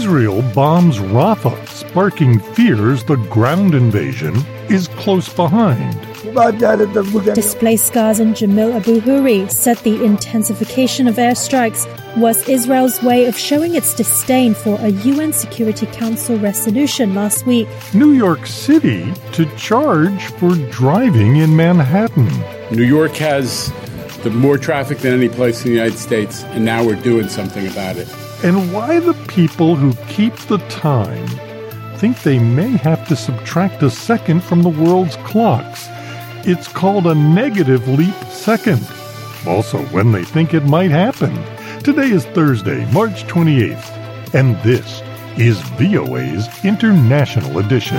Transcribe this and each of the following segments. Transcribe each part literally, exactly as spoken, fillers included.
Israel bombs Rafah, sparking fears the ground invasion is close behind. Displaced Gazan Jamil Abu Huri said the intensification of airstrikes was Israel's way of showing its disdain for a U N Security Council resolution last week. New York City to charge for driving in Manhattan. New York has the more traffic than any place in the United States, and now we're doing something about it. And why the people who keep the time think they may have to subtract a second from the world's clocks. It's called a negative leap second. Also, when they think it might happen. Today is Thursday, March twenty-eighth, and this is V O A's International Edition.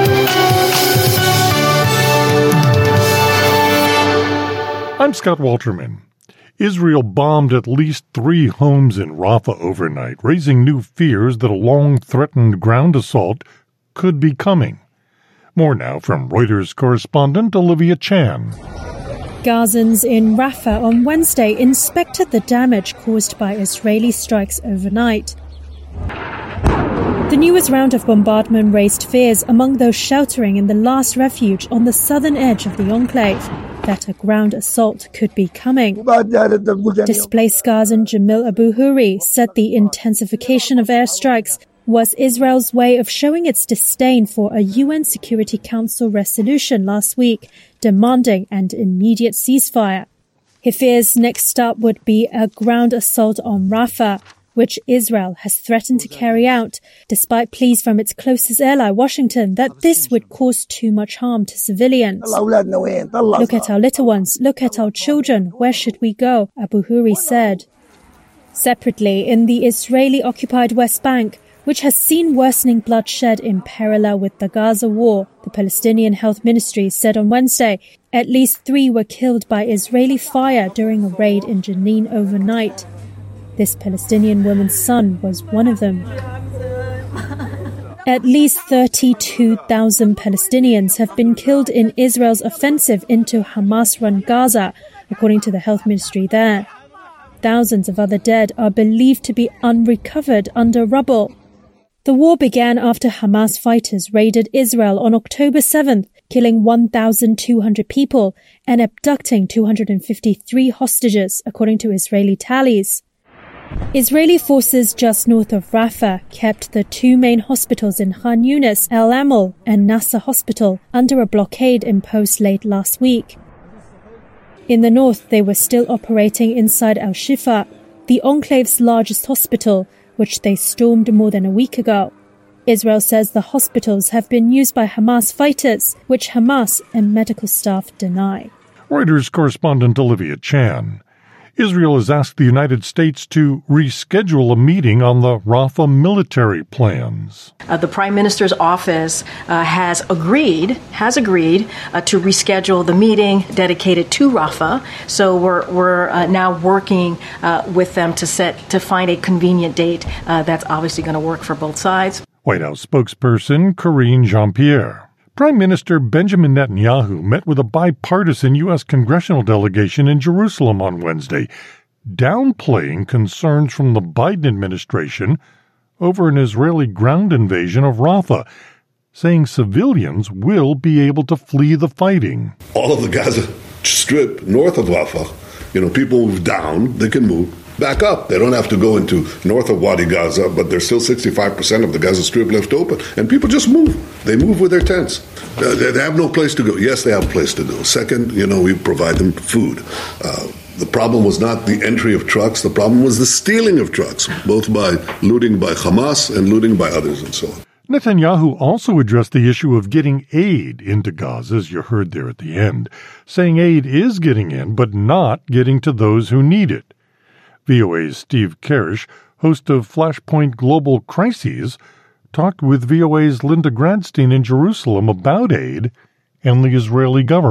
I'm Scott Walterman. Israel bombed at least three homes in Rafah overnight, raising new fears that a long-threatened ground assault could be coming. More now from Reuters correspondent Olivia Chan. Gazans in Rafah on Wednesday inspected the damage caused by Israeli strikes overnight. The newest round of bombardment raised fears among those sheltering in the last refuge on the southern edge of the enclave that a ground assault could be coming. Displaced Gazan Jamil Abu Huri said the intensification of airstrikes was Israel's way of showing its disdain for a U N Security Council resolution last week, demanding an immediate ceasefire. He fears next up would be a ground assault on Rafah, which Israel has threatened to carry out, despite pleas from its closest ally, Washington, that this would cause too much harm to civilians. Look at our little ones, look at our children, where should we go? Abu Huri said. Separately, in the Israeli-occupied West Bank, which has seen worsening bloodshed in parallel with the Gaza war, the Palestinian Health Ministry said on Wednesday at least three were killed by Israeli fire during a raid in Jenin overnight. This Palestinian woman's son was one of them. At least thirty-two thousand Palestinians have been killed in Israel's offensive into Hamas-run Gaza, according to the health ministry there. Thousands of other dead are believed to be unrecovered under rubble. The war began after Hamas fighters raided Israel on October seventh, killing one thousand two hundred people and abducting two hundred fifty-three hostages, according to Israeli tallies. Israeli forces just north of Rafah kept the two main hospitals in Khan Yunis, El Amal, and Nasser Hospital under a blockade imposed late last week. In the north, they were still operating inside Al-Shifa, the enclave's largest hospital, which they stormed more than a week ago. Israel says the hospitals have been used by Hamas fighters, which Hamas and medical staff deny. Reuters correspondent Olivia Chan. Israel has asked the United States to reschedule a meeting on the Rafah military plans. Uh, the Prime Minister's office uh, has agreed, has agreed uh, to reschedule the meeting dedicated to Rafah. So we're we're uh, now working uh, with them to set to find a convenient date uh, that's obviously going to work for both sides. White House spokesperson Karine Jean-Pierre. Prime Minister Benjamin Netanyahu met with a bipartisan U S congressional delegation in Jerusalem on Wednesday, downplaying concerns from the Biden administration over an Israeli ground invasion of Rafah, saying civilians will be able to flee the fighting. All of the Gaza Strip north of Rafah, you know, people move down, they can move back up. They don't have to go into north of Wadi Gaza, but there's still sixty-five percent of the Gaza Strip left open. And people just move. They move with their tents. Uh, they, they have no place to go. Yes, they have a place to go. Second, you know, we provide them food. Uh, the problem was not the entry of trucks. The problem was the stealing of trucks, both by looting by Hamas and looting by others and so on. Netanyahu also addressed the issue of getting aid into Gaza, as you heard there at the end, saying aid is getting in, but not getting to those who need it. V O A's Steve Karish, host of Flashpoint Global Crises, talked with V O A's Linda Gradstein in Jerusalem about aid and the Israeli government.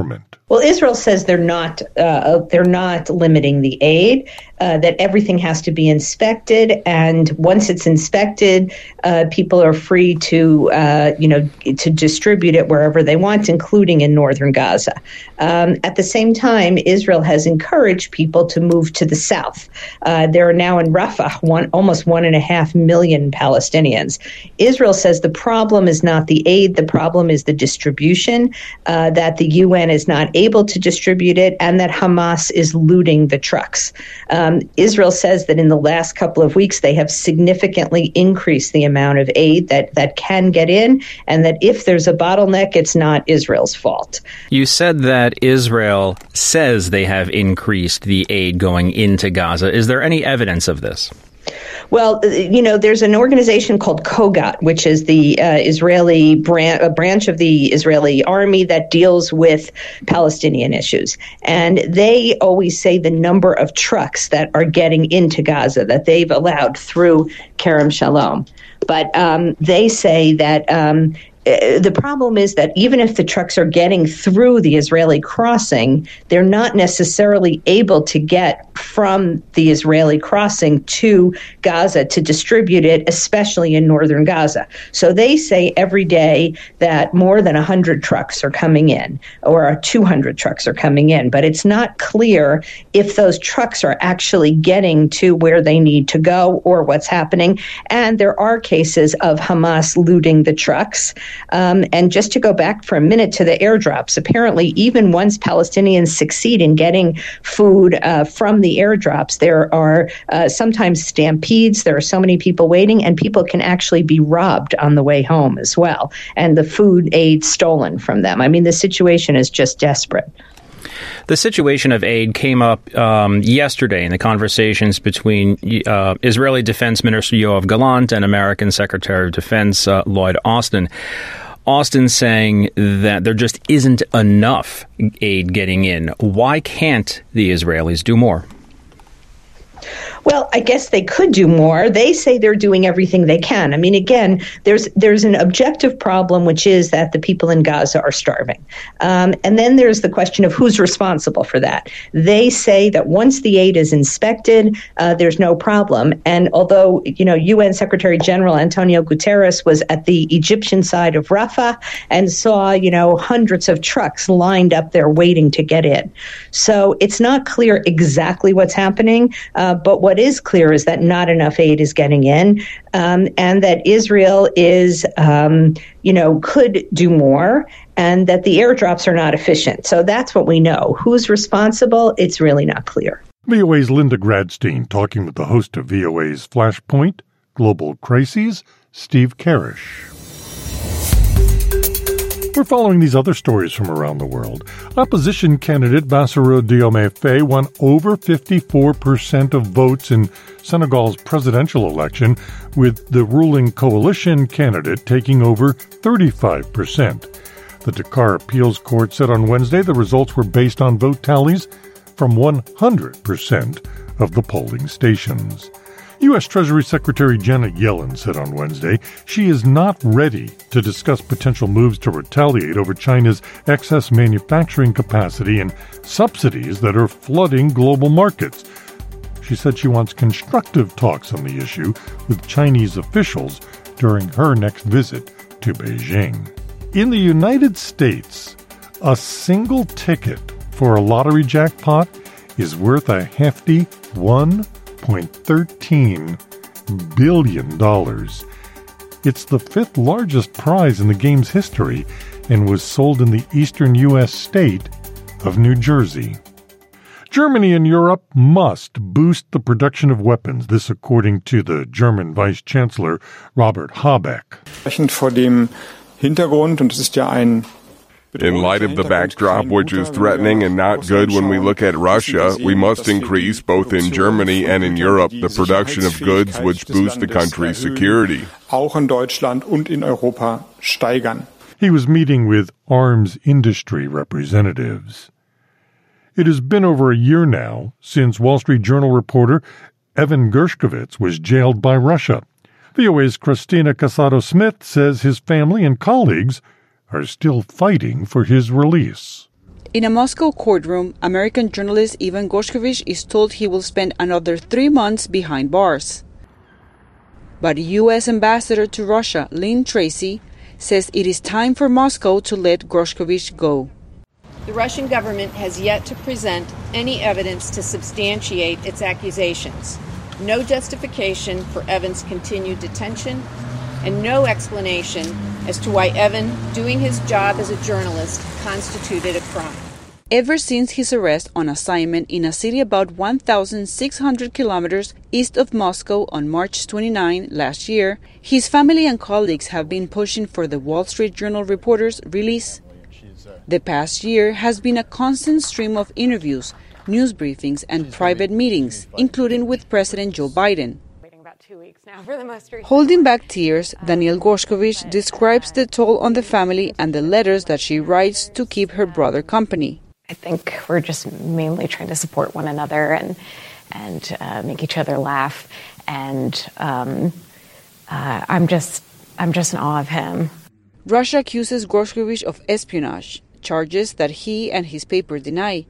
Well, Israel says they're not uh, they're not limiting the aid, uh, that everything has to be inspected. And once it's inspected, uh, people are free to, uh, you know, to distribute it wherever they want, including in northern Gaza. Um, at the same time, Israel has encouraged people to move to the south. Uh, there are now in Rafah one, almost one and a half million Palestinians. Israel says the problem is not the aid, the problem is the distribution, uh, that the U N is not able to distribute it, and that Hamas is looting the trucks. Um, Israel says that in the last couple of weeks, they have significantly increased the amount of aid that, that can get in, and that if there's a bottleneck, it's not Israel's fault. You said that Israel says they have increased the aid going into Gaza. Is there any evidence of this? Well, you know, there's an organization called Kogat, which is the uh, Israeli bran- a branch of the Israeli army that deals with Palestinian issues. And they always say the number of trucks that are getting into Gaza that they've allowed through Kerem Shalom. But um, they say that um, the problem is that even if the trucks are getting through the Israeli crossing, they're not necessarily able to get from the Israeli crossing to Gaza to distribute it, especially in northern Gaza. So they say every day that more than one hundred trucks are coming in, or two hundred trucks are coming in, but it's not clear if those trucks are actually getting to where they need to go or what's happening. And there are cases of Hamas looting the trucks. Um, and just to go back for a minute to the airdrops, apparently even once Palestinians succeed in getting food uh, from the airdrops, there are uh, sometimes stampedes. There are so many people waiting, and people can actually be robbed on the way home as well, and the food aid stolen from them. I mean, the situation is just desperate. The situation of aid came up um, yesterday in the conversations between uh, Israeli Defense Minister Yoav Gallant and American Secretary of Defense uh, Lloyd Austin. Austin saying that there just isn't enough aid getting in. Why can't the Israelis do more? Well, I guess they could do more. They say they're doing everything they can. I mean, again, there's there's an objective problem, which is that the people in Gaza are starving. Um, and then there's the question of who's responsible for that. They say that once the aid is inspected, uh, there's no problem. And although, you know, U N Secretary General Antonio Guterres was at the Egyptian side of Rafah and saw, you know, hundreds of trucks lined up there waiting to get in. So it's not clear exactly what's happening, uh, but what is clear is that not enough aid is getting in, um, and that Israel is, um, you know, could do more, and that the airdrops are not efficient. So that's what we know. Who's responsible? It's really not clear. V O A's Linda Gradstein talking with the host of V O A's Flashpoint, Global Crises, Steve Karish. We're following these other stories from around the world. Opposition candidate Bassirou Diomaye Faye won over fifty-four percent of votes in Senegal's presidential election, with the ruling coalition candidate taking over thirty-five percent. The Dakar Appeals Court said on Wednesday the results were based on vote tallies from one hundred percent of the polling stations. U S. Treasury Secretary Janet Yellen said on Wednesday she is not ready to discuss potential moves to retaliate over China's excess manufacturing capacity and subsidies that are flooding global markets. She said she wants constructive talks on the issue with Chinese officials during her next visit to Beijing. In the United States, a single ticket for a lottery jackpot is worth a hefty one point one three billion dollars. It's the fifth largest prize in the game's history and was sold in the eastern U S state of New Jersey. Germany and Europe must boost the production of weapons, this according to the German Vice Chancellor Robert Habeck. Vor dem Hintergrund, und es ist ja ein In light of the backdrop, which is threatening and not good when we look at Russia, we must increase, both in Germany and in Europe, the production of goods which boost the country's security. Auch in Deutschland und in Europa steigern. He was meeting with arms industry representatives. It has been over a year now since Wall Street Journal reporter Evan Gershkovich was jailed by Russia. V O A's Christina Casado-Smith says his family and colleagues are still fighting for his release. In a Moscow courtroom, American journalist Evan Gershkovich is told he will spend another three months behind bars. But U S Ambassador to Russia, Lynn Tracy, says it is time for Moscow to let Gershkovich go. The Russian government has yet to present any evidence to substantiate its accusations. No justification for Evan's continued detention, and no explanation as to why Evan, doing his job as a journalist, constituted a crime. Ever since his arrest on assignment in a city about one thousand six hundred kilometers east of Moscow on March twenty-ninth last year, his family and colleagues have been pushing for the Wall Street Journal reporter's release. The past year has been a constant stream of interviews, news briefings, and private meetings, including with President Joe Biden. Holding back tears, Danielle Gershkovich describes the toll on the family and the letters that she writes to keep her brother company. I think we're just mainly trying to support one another and and uh, make each other laugh. And um, uh, I'm just I'm just in awe of him. Russia accuses Gershkovich of espionage, charges that he and his paper deny.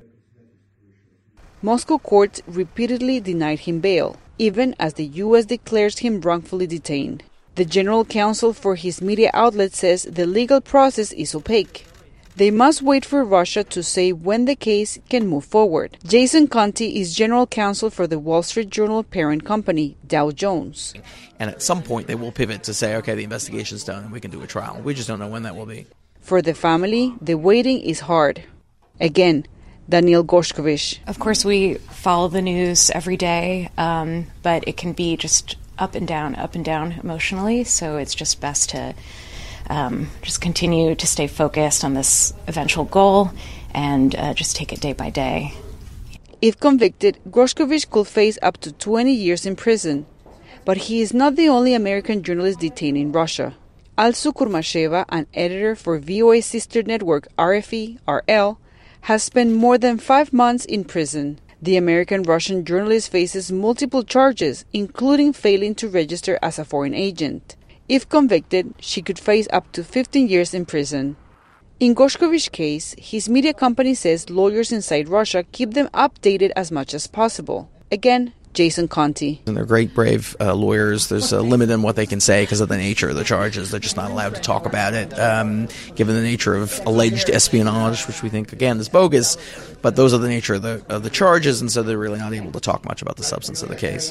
Moscow courts repeatedly denied him bail, even as the U S declares him wrongfully detained. The General Counsel for his media outlet says the legal process is opaque. They must wait for Russia to say when the case can move forward. Jason Conte is General Counsel for the Wall Street Journal parent company, Dow Jones. And at some point they will pivot to say, okay, the investigation's done and we can do a trial. We just don't know when that will be. For the family, the waiting is hard. Again, Danielle Gershkovich. Of course, we follow the news every day, um, but it can be just up and down, up and down emotionally. So it's just best to um, just continue to stay focused on this eventual goal and uh, just take it day by day. If convicted, Gershkovich could face up to twenty years in prison. But he is not the only American journalist detained in Russia. Alsu Kurmasheva, an editor for V O A's sister network R F E R L, has spent more than five months in prison. The American-Russian journalist faces multiple charges, including failing to register as a foreign agent. If convicted, she could face up to fifteen years in prison. In Gershkovich's case, his media company says lawyers inside Russia keep them updated as much as possible. Again, Jason Conte. And they're great, brave uh, lawyers. There's a limit in what they can say because of the nature of the charges. They're just not allowed to talk about it, um, given the nature of alleged espionage, which we think, again, is bogus. But those are the nature of the, of the charges, and so they're really not able to talk much about the substance of the case.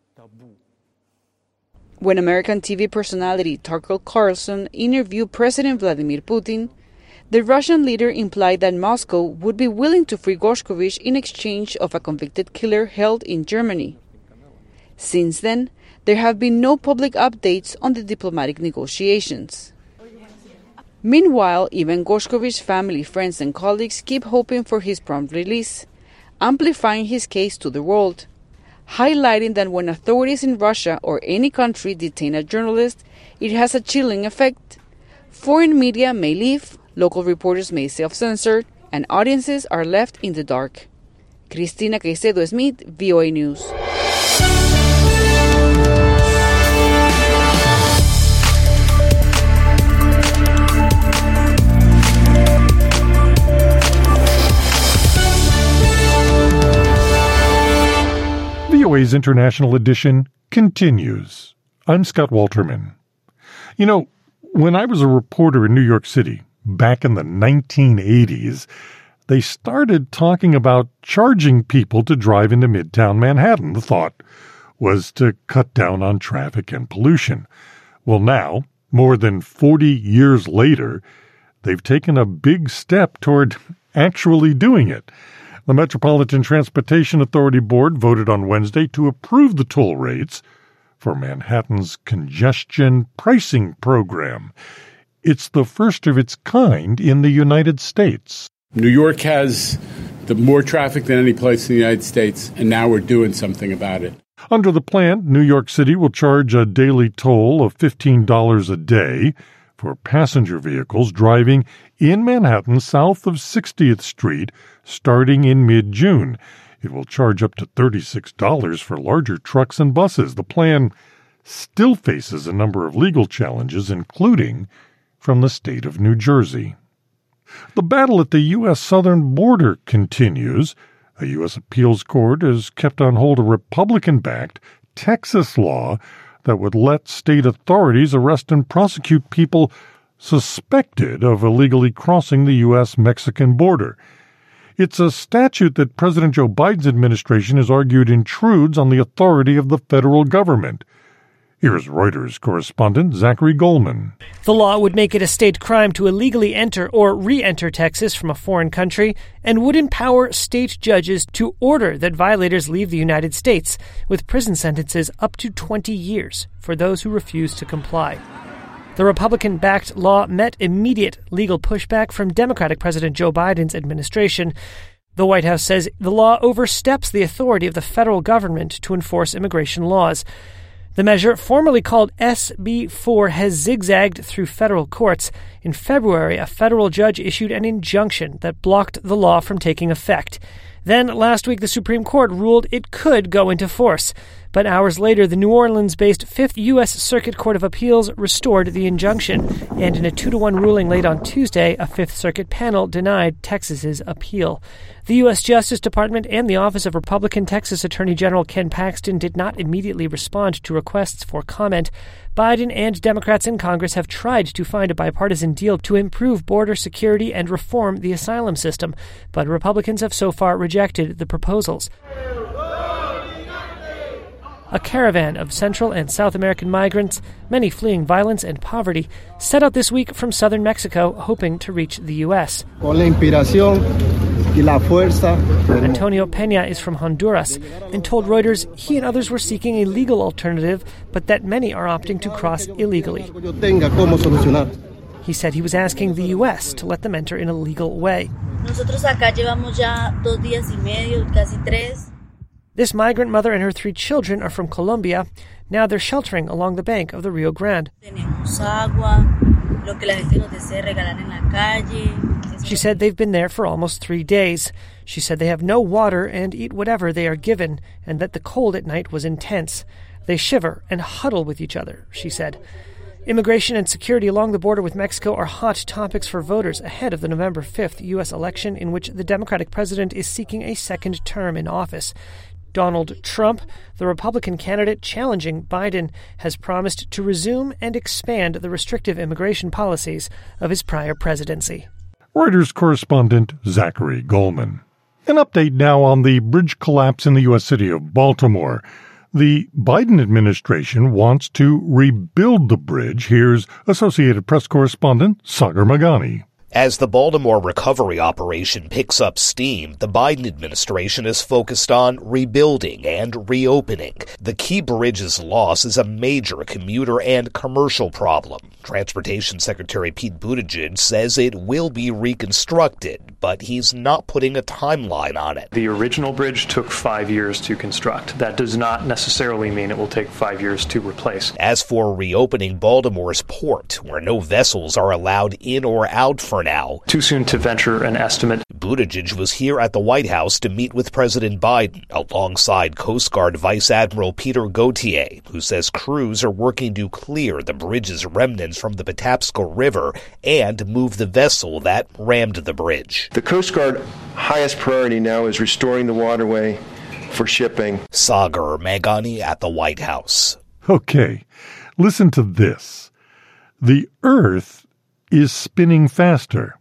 When American T V personality Tucker Carlson interviewed President Vladimir Putin, the Russian leader implied that Moscow would be willing to free Gershkovich in exchange of a convicted killer held in Germany. Since then, there have been no public updates on the diplomatic negotiations. Meanwhile, even Gershkovich's family, friends, and colleagues keep hoping for his prompt release, amplifying his case to the world, highlighting that when authorities in Russia or any country detain a journalist, it has a chilling effect. Foreign media may leave, local reporters may self-censor, and audiences are left in the dark. Cristina Caicedo-Smith, V O A News. V O A's International Edition continues. I'm Scott Walterman. You know, when I was a reporter in New York City, back in the nineteen eighties, they started talking about charging people to drive into Midtown Manhattan. The thought was to cut down on traffic and pollution. Well, now, more than forty years later, they've taken a big step toward actually doing it. The Metropolitan Transportation Authority Board voted on Wednesday to approve the toll rates for Manhattan's congestion pricing program. It's the first of its kind in the United States. New York has the more traffic than any place in the United States, and now we're doing something about it. Under the plan, New York City will charge a daily toll of fifteen dollars a day for passenger vehicles driving in Manhattan south of sixtieth Street starting in mid-June. It will charge up to thirty-six dollars for larger trucks and buses. The plan still faces a number of legal challenges, including from the state of New Jersey. The battle at the U S southern border continues. A U S appeals court has kept on hold a Republican-backed Texas law that would let state authorities arrest and prosecute people suspected of illegally crossing the U S Mexican border. It's a statute that President Joe Biden's administration has argued intrudes on the authority of the federal government. Here's Reuters correspondent Zachary Goldman. The law would make it a state crime to illegally enter or re-enter Texas from a foreign country and would empower state judges to order that violators leave the United States, with prison sentences up to twenty years for those who refuse to comply. The Republican-backed law met immediate legal pushback from Democratic President Joe Biden's administration. The White House says the law oversteps the authority of the federal government to enforce immigration laws. The measure, formerly called S B four, has zigzagged through federal courts. In February, a federal judge issued an injunction that blocked the law from taking effect. Then, last week, the Supreme Court ruled it could go into force. But hours later, the New Orleans-based Fifth U S Circuit Court of Appeals restored the injunction. And in a two to one ruling late on Tuesday, a Fifth Circuit panel denied Texas's appeal. The U S Justice Department and the Office of Republican Texas Attorney General Ken Paxton did not immediately respond to requests for comment. Biden and Democrats in Congress have tried to find a bipartisan deal to improve border security and reform the asylum system, but Republicans have so far rejected the proposals. A caravan of Central and South American migrants, many fleeing violence and poverty, set out this week from southern Mexico, hoping to reach the U S. Antonio Peña is from Honduras and told Reuters he and others were seeking a legal alternative, but that many are opting to cross illegally. He said he was asking the U S to let them enter in a legal way. This migrant mother and her three children are from Colombia. Now they're sheltering along the bank of the Rio Grande. She said they've been there for almost three days. She said they have no water and eat whatever they are given, and that the cold at night was intense. They shiver and huddle with each other, she said. Immigration and security along the border with Mexico are hot topics for voters ahead of the November fifth U S election, in which the Democratic president is seeking a second term in office. Donald Trump, the Republican candidate challenging Biden, has promised to resume and expand the restrictive immigration policies of his prior presidency. Reuters correspondent Zachary Goldman. An update now on the bridge collapse in the U S city of Baltimore. The Biden administration wants to rebuild the bridge. Here's Associated Press correspondent Sagar Meghani. As the Baltimore recovery operation picks up steam, the Biden administration is focused on rebuilding and reopening. The key bridge's loss is a major commuter and commercial problem. Transportation Secretary Pete Buttigieg says it will be reconstructed, but he's not putting a timeline on it. The original bridge took five years to construct. That does not necessarily mean it will take five years to replace. As for reopening Baltimore's port, where no vessels are allowed in or out for now. Too soon to venture an estimate. Buttigieg was here at the White House to meet with President Biden alongside Coast Guard Vice Admiral Peter Gautier, who says crews are working to clear the bridge's remnants from the Patapsco River and move the vessel that rammed the bridge. The Coast Guard highest priority now is restoring the waterway for shipping. Sagar Meghani at the White House. Okay, listen to this. The Earth is spinning faster,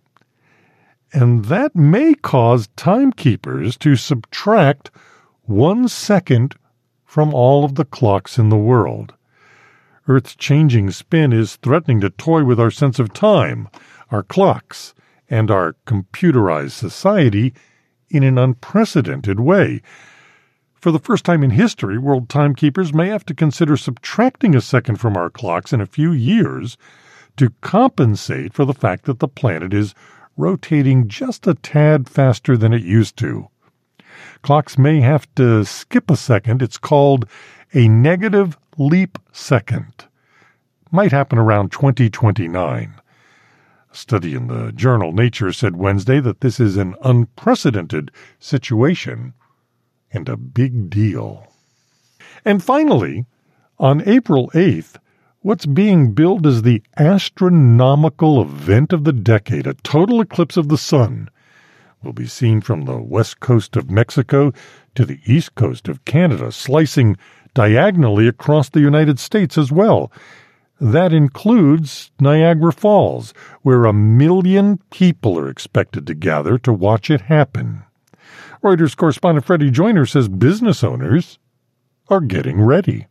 and that may cause timekeepers to subtract one second from all of the clocks in the world. Earth's changing spin is threatening to toy with our sense of time, our clocks, and our computerized society in an unprecedented way. For the first time in history, world timekeepers may have to consider subtracting a second from our clocks in a few years to compensate for the fact that the planet is rotating just a tad faster than it used to. Clocks may have to skip a second. It's called a negative leap second. Might happen around twenty twenty-nine. A study in the journal Nature said Wednesday that this is an unprecedented situation and a big deal. And finally, on April eighth, What's being billed as the astronomical event of the decade, a total eclipse of the sun, will be seen from the west coast of Mexico to the east coast of Canada, slicing diagonally across the United States as well. That includes Niagara Falls, where a million people are expected to gather to watch it happen. Reuters correspondent Freddie Joyner says business owners are getting ready.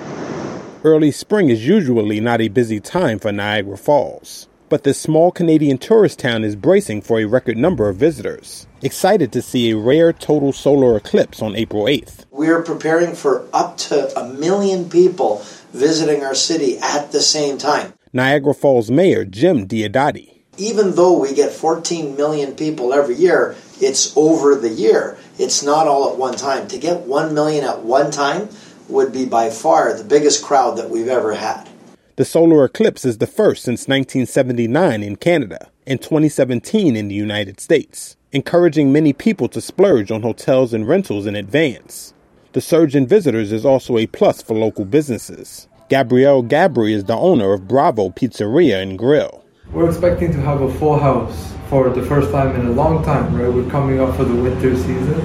Early spring is usually not a busy time for Niagara Falls, but this small Canadian tourist town is bracing for a record number of visitors, excited to see a rare total solar eclipse on April eighth. We are preparing for up to a million people visiting our city at the same time. Niagara Falls Mayor Jim Diodati. Even though we get fourteen million people every year, it's over the year. It's not all at one time. To get one million at one time would be by far the biggest crowd that we've ever had. The solar eclipse is the first since nineteen seventy-nine in Canada and twenty seventeen in the United States, encouraging many people to splurge on hotels and rentals in advance. The surge in visitors is also a plus for local businesses. Gabrielle Gabri is the owner of Bravo Pizzeria and Grill. We're expecting to have a full house for the first time in a long time, right? We're coming up for the winter season.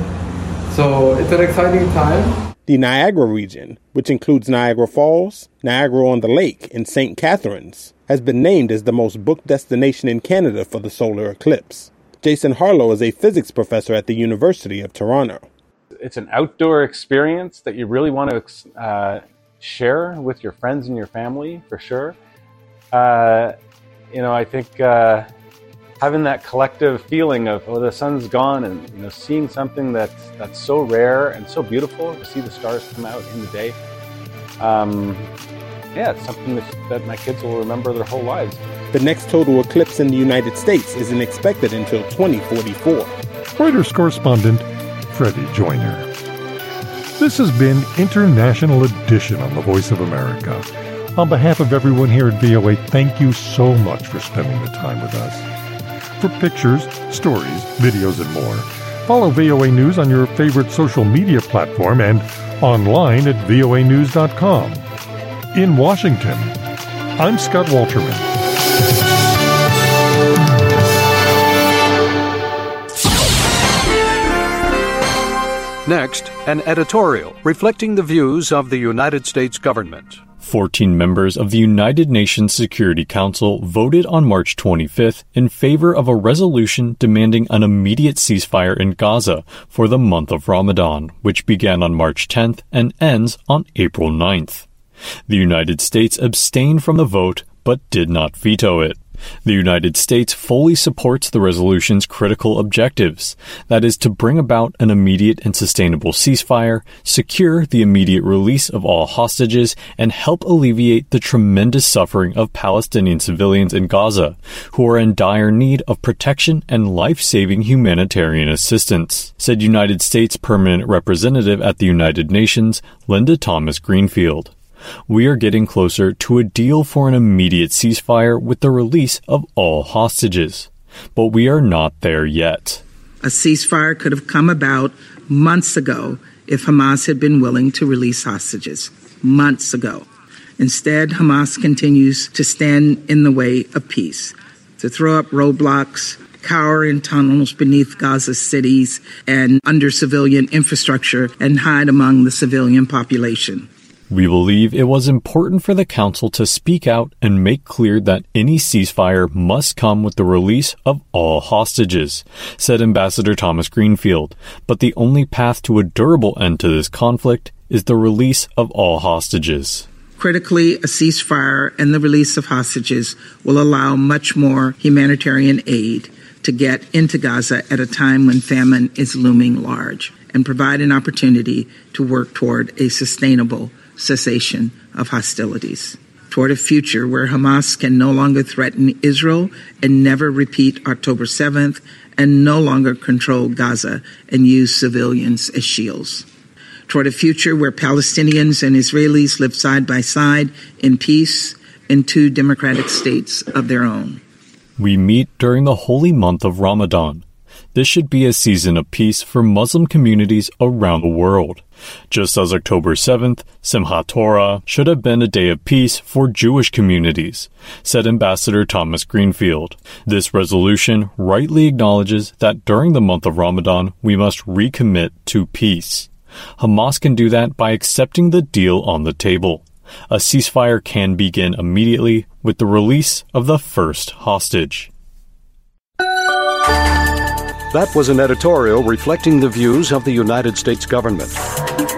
So it's an exciting time. The Niagara region, which includes Niagara Falls, Niagara-on-the-Lake, and Saint Catharines, has been named as the most booked destination in Canada for the solar eclipse. Jason Harlow is a physics professor at the University of Toronto. It's an outdoor experience that you really want to uh, share with your friends and your family, for sure. Uh, you know, I think uh, having that collective feeling of, oh, the sun's gone, and you know, seeing something that's that's so rare and so beautiful to see the stars come out in the day. Um, yeah, it's something that, that my kids will remember their whole lives. The next total eclipse in the United States isn't expected until twenty forty-four. Reuters correspondent Freddie Joyner. This has been International Edition on the Voice of America. On behalf of everyone here at V O A, thank you so much for spending the time with us. For pictures, stories, videos, and more, follow V O A News on your favorite social media platform and online at V O A news dot com. In Washington, I'm Scott Walterman. Next, an editorial reflecting the views of the United States government. Fourteen members of the United Nations Security Council voted on March twenty-fifth in favor of a resolution demanding an immediate ceasefire in Gaza for the month of Ramadan, which began on March tenth and ends on April ninth. The United States abstained from the vote but did not veto it. The United States fully supports the resolution's critical objectives, that is, to bring about an immediate and sustainable ceasefire, secure the immediate release of all hostages, and help alleviate the tremendous suffering of Palestinian civilians in Gaza, who are in dire need of protection and life-saving humanitarian assistance, said United States Permanent Representative at the United Nations, Linda Thomas-Greenfield. We are getting closer to a deal for an immediate ceasefire with the release of all hostages. But we are not there yet. A ceasefire could have come about months ago if Hamas had been willing to release hostages. Months ago. Instead, Hamas continues to stand in the way of peace, to throw up roadblocks, cower in tunnels beneath Gaza cities and under civilian infrastructure, and hide among the civilian population. We believe it was important for the Council to speak out and make clear that any ceasefire must come with the release of all hostages, said Ambassador Thomas-Greenfield. But the only path to a durable end to this conflict is the release of all hostages. Critically, a ceasefire and the release of hostages will allow much more humanitarian aid to get into Gaza at a time when famine is looming large, and provide an opportunity to work toward a sustainable cessation of hostilities, toward a future where Hamas can no longer threaten Israel and never repeat October seventh, and no longer control Gaza and use civilians as shields, toward a future where Palestinians and Israelis live side by side in peace in two democratic states of their own. We meet during the holy month of Ramadan. this should be a season of peace for Muslim communities around the world. Just as October seventh, Simchat Torah, should have been a day of peace for Jewish communities, said Ambassador Thomas Greenfield. This resolution rightly acknowledges that during the month of Ramadan, we must recommit to peace. Hamas can do that by accepting the deal on the table. A ceasefire can begin immediately with the release of the first hostage. That was an editorial reflecting the views of the United States government.